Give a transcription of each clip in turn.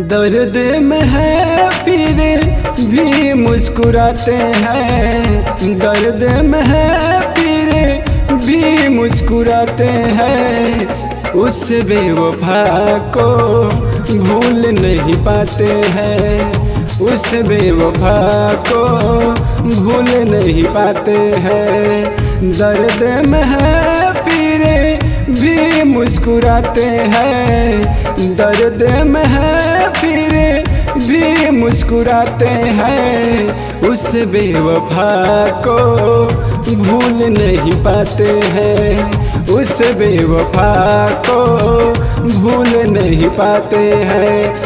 दर्द में है फिर भी मुस्कुराते हैं, दर्द में है फिर भी मुस्कुराते हैं। उस बेवफा को भूल नहीं पाते हैं, उस बेवफा को भूल नहीं पाते हैं। दर्द में है फिर भी मुस्कुराते हैं, दर्द में है फिर भी मुस्कुराते हैं। उस बेवफा को भूल नहीं पाते हैं, उस बेवफा को भूल नहीं पाते हैं।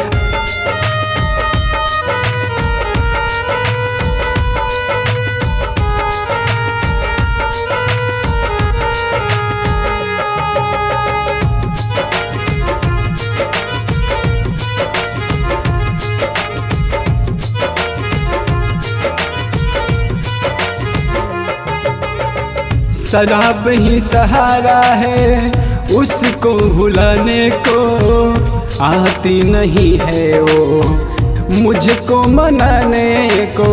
शराब ही सहारा है उसको भुलाने को, आती नहीं है वो मुझको मनाने को।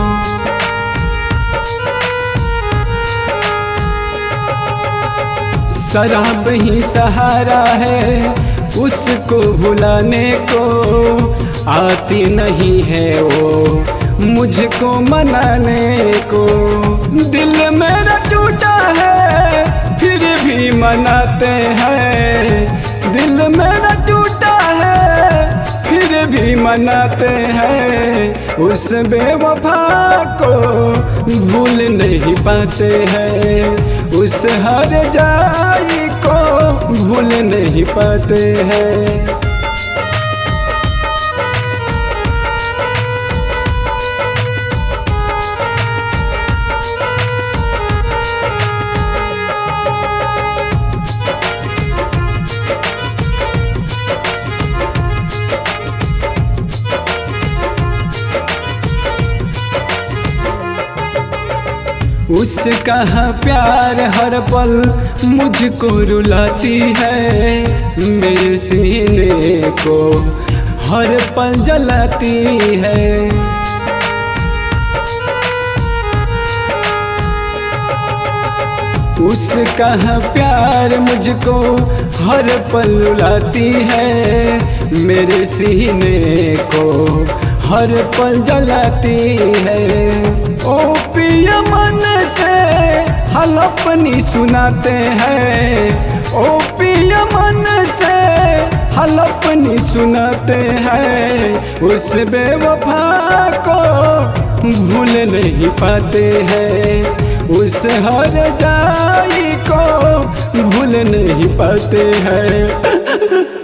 शराब ही सहारा है उसको भुलाने को, आती नहीं है वो मुझको मनाने को। दिल मेरा टूटा है फिर भी मनाते हैं, दिल मेरा टूटा है फिर भी मनाते हैं। उस बेवफा को भूल नहीं पाते हैं, उस हर जाई को भूल नहीं पाते हैं। उसका प्यार हर पल मुझको रुलाती है, मेरे सीने को हर पल जलाती है। उसका प्यार मुझको हर पल रुलाती है, मेरे सीने को हर पल जलाती है। ओ पिया मन से हलफनी सुनाते हैं, ओ पिया मन से हलफनी सुनाते हैं। उस बेवफा को भूल नहीं पाते हैं, उस हर जाई को भूल नहीं पाते हैं।